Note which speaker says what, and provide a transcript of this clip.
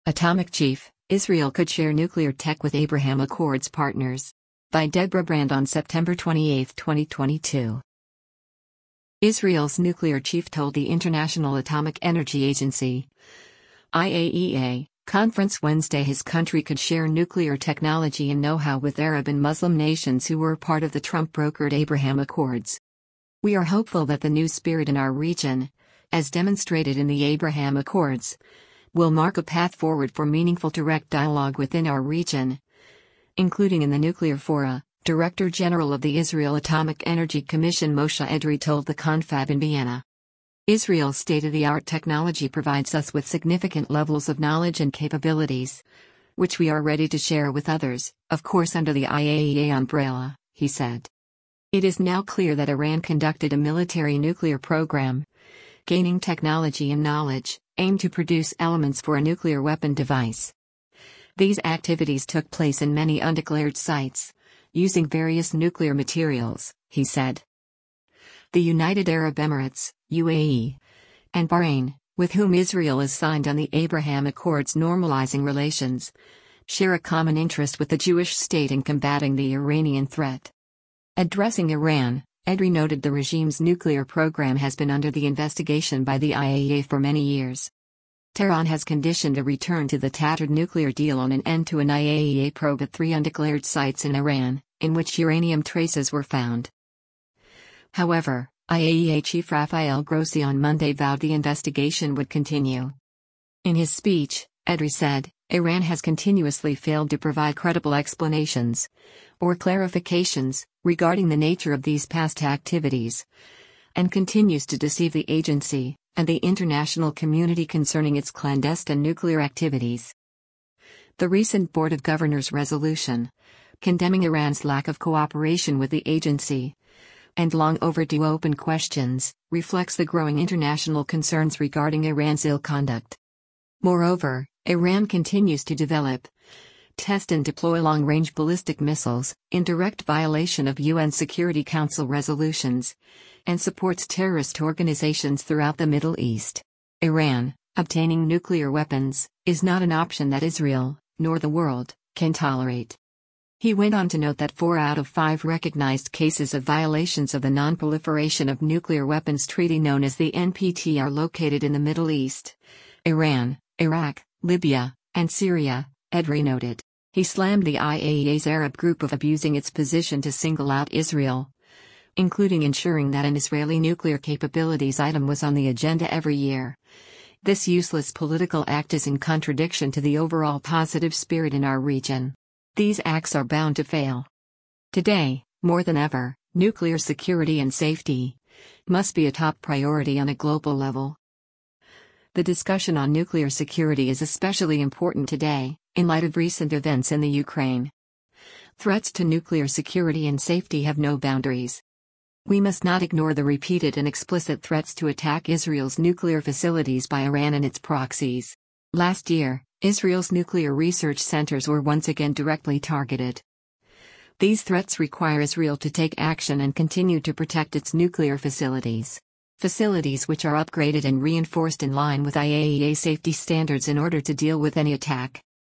Speaker 1: Atomic Chief, Israel could share nuclear tech with Abraham Accords partners. By Deborah Brand on September 28, 2022. Israel's nuclear chief told the International Atomic Energy Agency (IAEA) conference Wednesday his country could share nuclear technology and know-how with Arab and Muslim nations who were part of the Trump-brokered Abraham Accords. We are hopeful that the new spirit in our region, as demonstrated in the Abraham Accords, will mark a path forward for meaningful direct dialogue within our region, including in the nuclear fora, Director General of the Israel Atomic Energy Commission Moshe Edrei told the Confab in Vienna. Israel's state-of-the-art technology provides us with significant levels of knowledge and capabilities, which we are ready to share with others, of course under the IAEA umbrella, he said. It is now clear that Iran conducted a military nuclear program, gaining technology and knowledge, aimed to produce elements for a nuclear weapon device. These activities took place in many undeclared sites, using various nuclear materials, he said. The United Arab Emirates, UAE, and Bahrain, with whom Israel is signed on the Abraham Accords normalizing relations, share a common interest with the Jewish state in combating the Iranian threat. Addressing Iran, Edrei noted the regime's nuclear program has been under the investigation by the IAEA for many years. Tehran has conditioned a return to the tattered nuclear deal on an end to an IAEA probe at 3 undeclared sites in Iran, in which uranium traces were found. However, IAEA Chief Rafael Grossi on Monday vowed the investigation would continue. In his speech, Edrei said, Iran has continuously failed to provide credible explanations or clarifications regarding the nature of these past activities, and continues to deceive the agency and the international community concerning its clandestine nuclear activities. The recent Board of Governors resolution, condemning Iran's lack of cooperation with the agency, and long overdue open questions, reflects the growing international concerns regarding Iran's ill conduct. Moreover, Iran continues to develop, test and deploy long-range ballistic missiles, in direct violation of UN Security Council resolutions, and supports terrorist organizations throughout the Middle East. Iran, obtaining nuclear weapons, is not an option that Israel, nor the world, can tolerate. He went on to note that 4 out of 5 recognized cases of violations of the Non-Proliferation of Nuclear Weapons Treaty known as the NPT are located in the Middle East, Iran, Iraq, Libya, and Syria, Edrei noted. He slammed the IAEA's Arab group of abusing its position to single out Israel, including ensuring that an Israeli nuclear capabilities item was on the agenda every year. This useless political act is in contradiction to the overall positive spirit in our region. These acts are bound to fail. Today, more than ever, nuclear security and safety must be a top priority on a global level. The discussion on nuclear security is especially important today, in light of recent events in the Ukraine. Threats to nuclear security and safety have no boundaries. We must not ignore the repeated and explicit threats to attack Israel's nuclear facilities by Iran and its proxies. Last year, Israel's nuclear research centers were once again directly targeted. These threats require Israel to take action and continue to protect its nuclear facilities. Facilities which are upgraded and reinforced in line with IAEA safety standards in order to deal with any attack.